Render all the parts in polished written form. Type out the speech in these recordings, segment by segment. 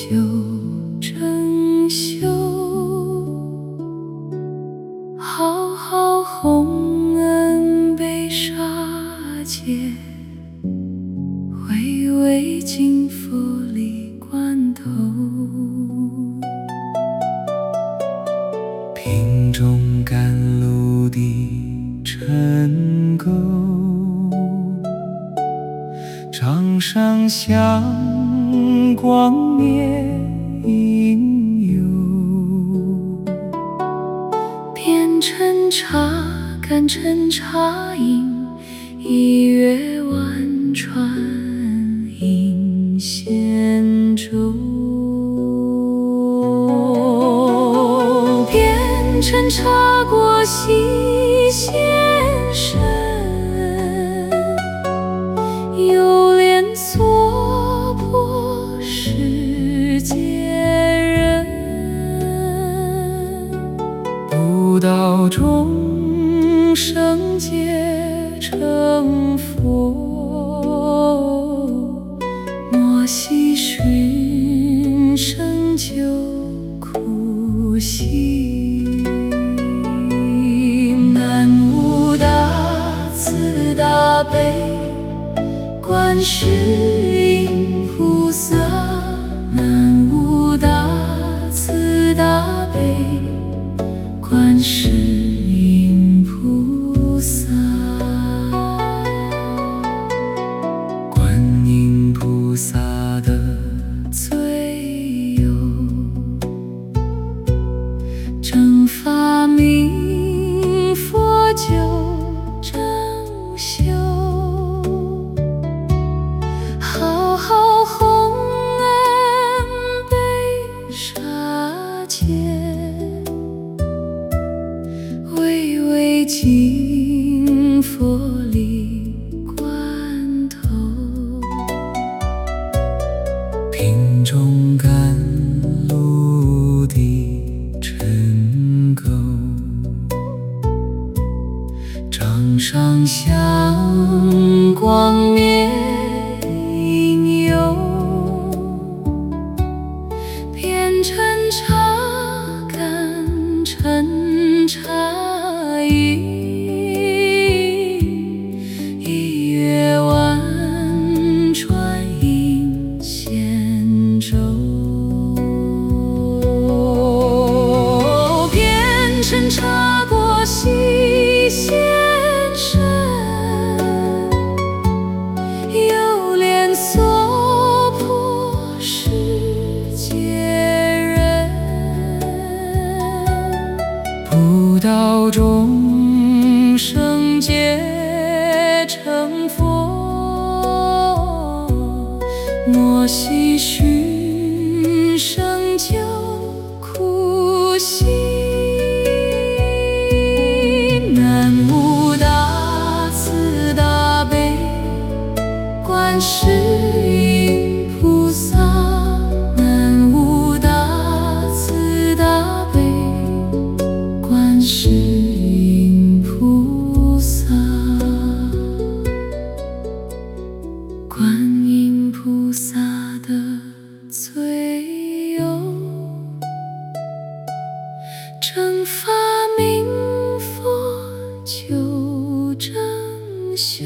争修。浩浩洪恩被杀劫，巍巍金佛里关头。 瓶中甘露的尘垢，掌上香光灭影幽。 遍陈茶干陈茶饮，一月万川映仙舟。遍陈茶过西仙身，有莲娑婆世界人。不道众生皆成佛，莫惜寻声救苦心。南无大慈大悲观世音菩萨，南无大慈大悲观世音菩萨。 观音菩萨的最有正法明佛救正修，浩浩洪恩被杀劫，巍巍金佛里关头。 瓶中甘露的尘垢，掌上香光灭影幽。 遍陈茶干陈茶饮，一月万川映仙舟。遍陈茶过西仙身，有莲娑婆世界人。 不道众生皆成佛，莫惜寻声救苦心。南无大慈大悲观世音菩萨，南无大慈大悲观世音菩萨。观音菩萨的最有正法明佛救正修，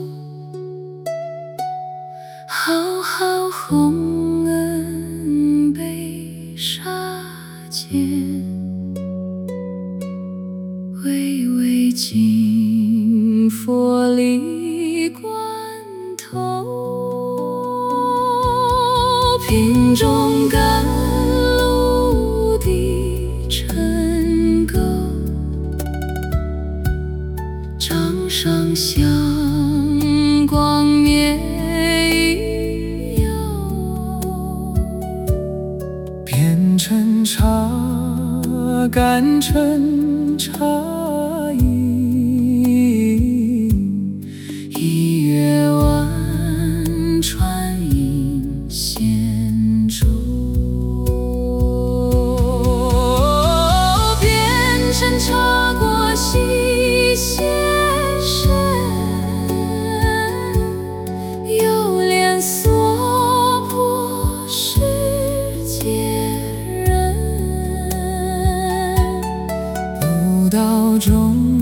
浩浩洪恩被杀劫，巍巍金佛里关头。瓶中甘露的尘垢，掌上香光灭影幽。 遍陈茶干陈茶饮， 一月万川映仙舟。遍陈茶过西仙身，有莲娑婆世界道中。